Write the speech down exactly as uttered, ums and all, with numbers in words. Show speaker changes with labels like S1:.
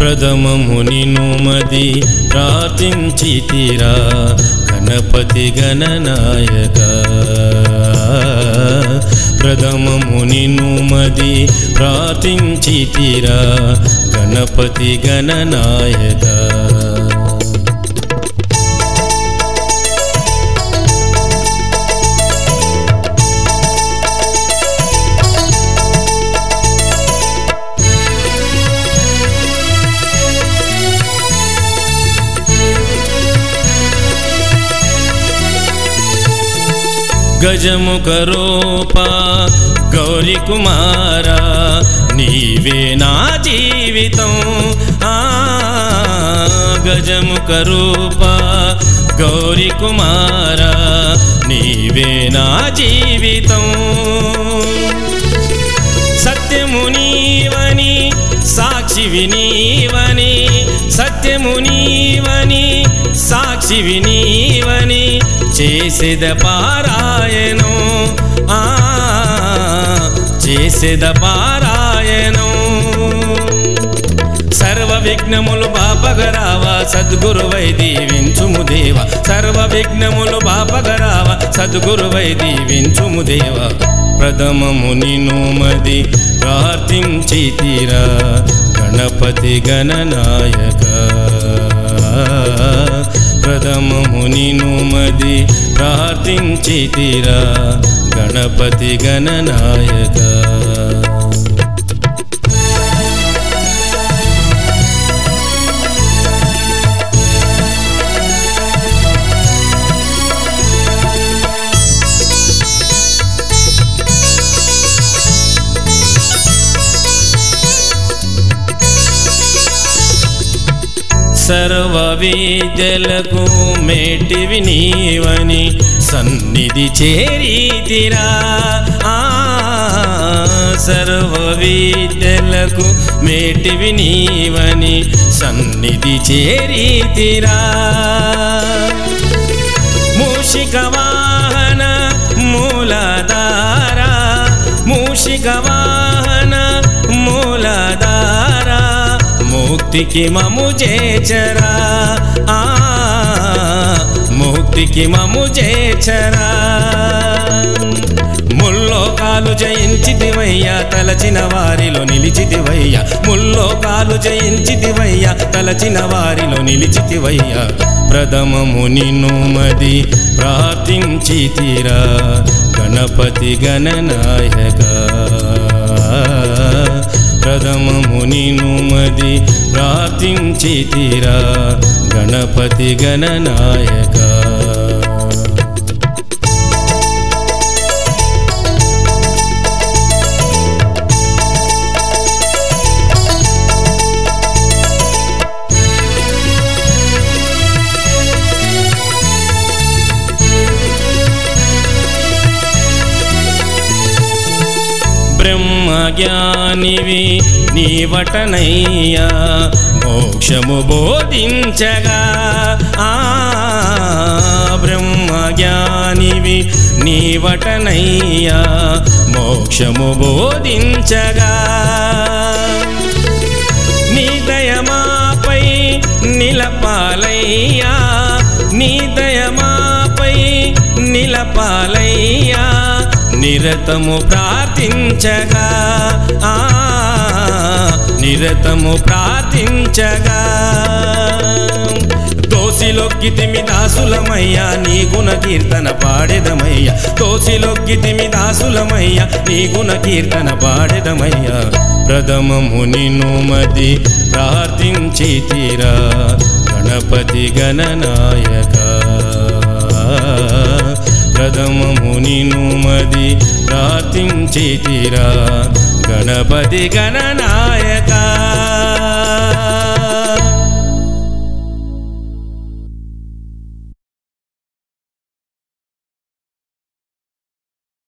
S1: ప్రథమము నిన్ను మది ప్రార్థించితిరా గణపతి గణనాయక ప్రథమము నిన్ను మది ప్రార్థించితిరా గణపతి గణనాయక గజముఖ రూప గౌరీ కుమారా నీవే నా జీవితం ఆ గజముఖ రూప గౌరీ కుమారా నీవే నా జీవితం సత్యము నీవని సాక్షివి నీవని సత్యము నీవని సాక్షివి నీవని చేసేద పారాయణం ఆ చేసేద పారాయణం సర్వ విఘ్నములు బాపగరావా సద్గురువై దీవించుము దేవ సర్వ విఘ్నములు బాపగరావా సద్గురువై దీవించుము దేవ ప్రథమము నిన్ను మది ప్రార్థించితిరా గణపతి గణనాయక ప్రథమము నిన్ను మది ప్రార్థించితిరా గణపతి గణనాయక సర్వ విద్యలకు మేటివి నీవని సన్నిధి చేరితిరా ఆ సర్వ విద్యలకు మేటివి నీవని సన్నిధి చేరితిరా మూషిక వాహన మూలధార మూషిక వాహన మూలధార ముక్తికి మము చేచరా ఆ ముక్తికి మము చేచరా ముల్లోకాలు జయించితివయ్యా తలచిన వారిలో నిలిచితివయ్యా ముల్లోకాలు జయించితివయ్యా తలచిన వారిలో నిలిచితివయ్యా ప్రథమము నిన్ను మది ప్రార్థించితిరా గణపతి గణనాయక ప్రథమము నిన్ను మది ప్రార్థించితిరా గణపతి గణనాయక బ్రహ్మజ్ఞానివి నీవటనయ్యా మోక్షము బోధించగా ఆ బ్రహ్మజ్ఞానివి నీవటనయ్యా మోక్షము బోధించగా నీ దయమాపై నిలపాలయ్యా నీ దయమాపై నిలపాలయ్యా నిరతము ప్రార్థించగా ఆ నిరతము ప్రార్థించగా దోసిలొక్కితిమి దాసులమయ్యా నీ గుణ కీర్తన పాడెదమయ్యా దోసిలొక్కితిమి దాసులమయ్యా నీ గుణ కీర్తన పాడెదమయ్యా ప్రథమము నిన్ను మది ప్రార్థించితిరా గణపతి గణనాయక ప్రథమము నిన్ను మది ప్రార్థించితిరా గణపతి గణనాయక